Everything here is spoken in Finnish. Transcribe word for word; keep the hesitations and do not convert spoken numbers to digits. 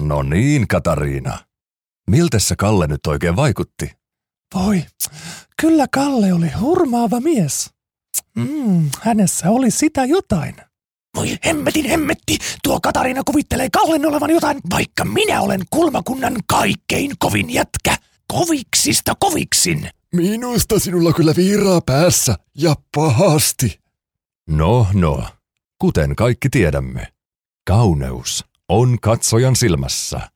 No niin, Katariina. Miltä se Kalle nyt oikein vaikutti? Voi, kyllä Kalle oli hurmaava mies. Mm, hänessä oli sitä jotain. Voi hemmetin hemmetti, tuo Katariina kuvittelee Kallen olevan jotain, vaikka minä olen kulmakunnan kaikkein kovin jätkä. Koviksista koviksin. Minusta sinulla kyllä viiraa päässä ja pahasti. No, no. Kuten kaikki tiedämme, kauneus on katsojan silmässä.